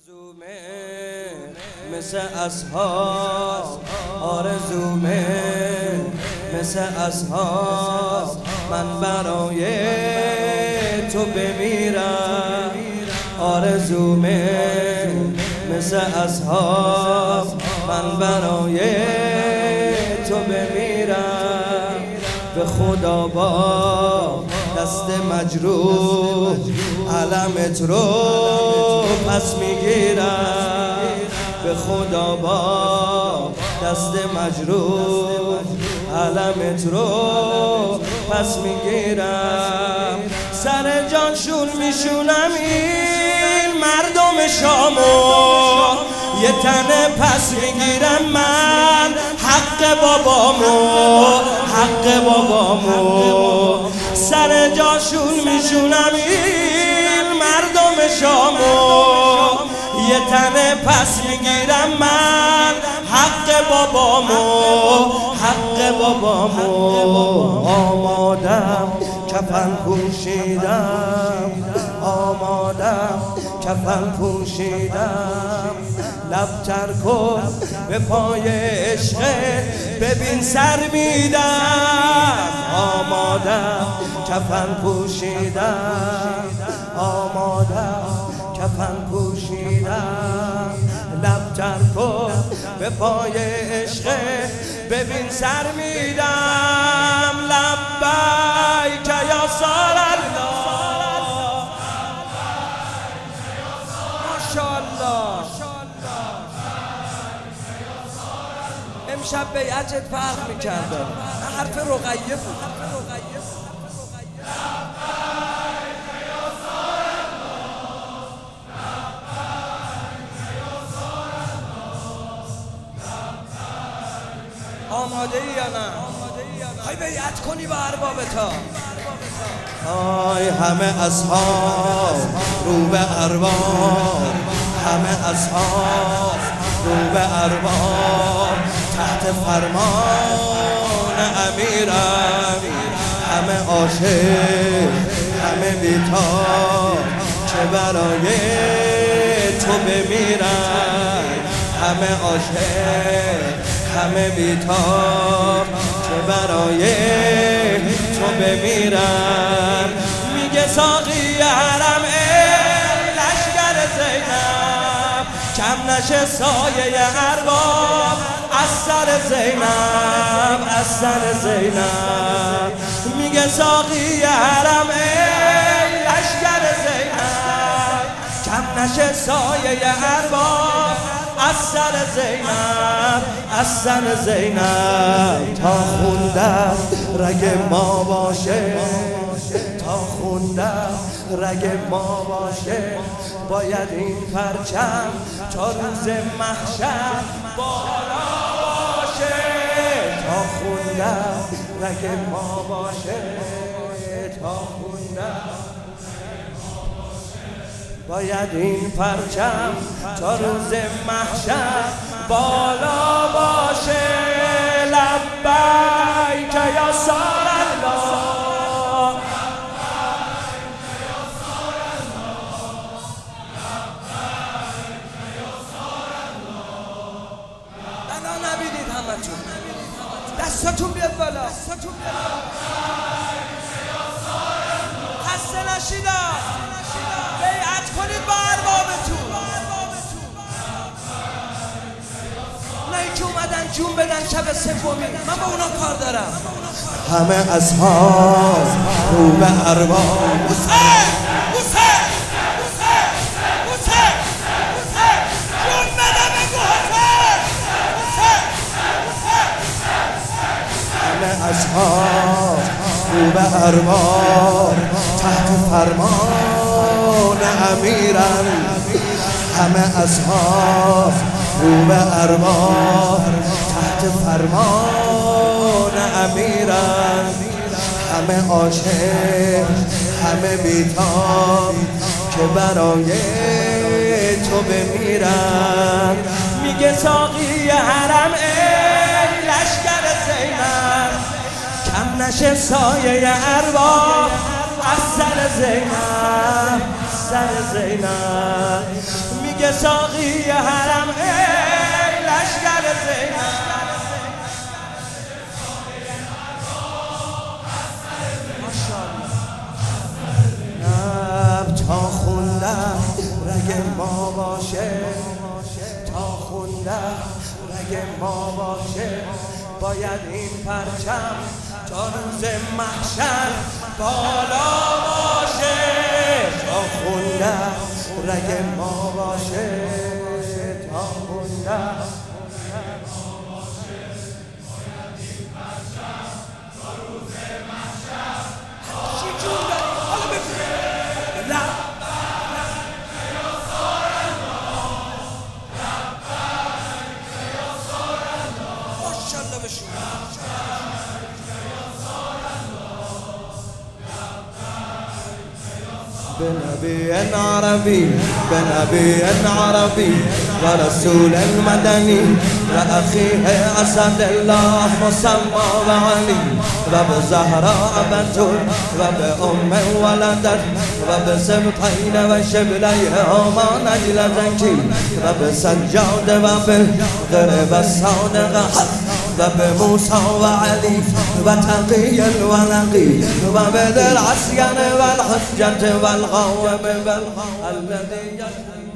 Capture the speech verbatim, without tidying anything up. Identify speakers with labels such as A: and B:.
A: آرزومه مثل اصحاب، آرزومه مثل اصحاب، من برای تو بمیرم. آرزومه مثل اصحاب، من برای تو بمیرم. به خدا با دست مجروح علمت رو پس میگیرم. به خدا با دست مجروح علمت رو پس میگیرم. سر جانشون میشونم این مردم شامو، یه تنه پس میگیرم من حق بابامو، حق بابامو. سر جاشون میشونم این مردم شامو، یه تنه پس میگیرم من حق بابامو، حق بابامو. آمادم کفن پوشیدم، آمادم کفن پوشیدم. لب تر کن به پای عشقت، ببین سر میدم. آمادم کفن پوشیدم، آمادم کفن پوشیدم. لب تر کن به پای عشقت، ببین سر میدم. لبیک یا سال الله، ماشاءالله. امشب بیعتت فرق میکرده، حرف رقیه بود. آماده ای یا نه؟ های بیعت کنی با اربابتا. آی همه اصحاب رو به ارباب، همه اصحاب رو به ارباب، تحت فرمان امیرم. همه عاشق همه بیتاب، چه برای تو بمیرم. همه عاشق همه بیتاب، چه برای تو بمیرم. میگه ساقی حرم ای لشکر زینب، کم نشه سایه ارباب از سر زینب، از سر زینب. میگه ساقی حرم ای لشکر زینب، کم نشه سایه ارباب از سر زینب، از سر زینب. تا خوندم رگ ما باشه، تا خوندم رگ ما باشه، باید این پرچم تا روز محشر بالا باشه. تا خوندم رگ ما باشه، تا خوندم باید این پرچم تا روز محشر بالا باشه. لبیک یا سال الله، بلا نبینید همتون، دستاتون بیاد بالا، خسته نشیدم. بیعت کنید با اربابتون. اونایی که اومدن جون بدن شب سومی، من با اونا کار دارم. همه اصحاب رو به ارباب. حسین حسین حسین حسین حسین، جون بده بگو حسین حسین حسین. همه اصحاب رو به ارباب، تحت فرمان امیرم. همه اصحاب رو به ارباب، تحت فرمان امیرم. همه عاشق همه بیتاب، که برای تو بمیرم. میگه ساقی حرم ای لشکر زینب، کم نشه سایه ارباب از سر زینب، سر زینب. میگه یه ساقی حرم ای لشکر زینب تا خوندم رگ ما باشه تا خوندم رگ ما باشه باید این پرچم تا روز محشر بالا باشه تا خوندم رگ ما باشه تا خوندم بنبي عربي بنبي عربي ورسول مدني وأخيه أسد الله مسمى وعلي وبزهراء بتول وبأم ولدت وبسبطين وشبليهما نجل زكي وبسجاد وبغرب الصادق وبموسى وعلي وتقي الولقي وبذي العصيان والحجة والغوم الذي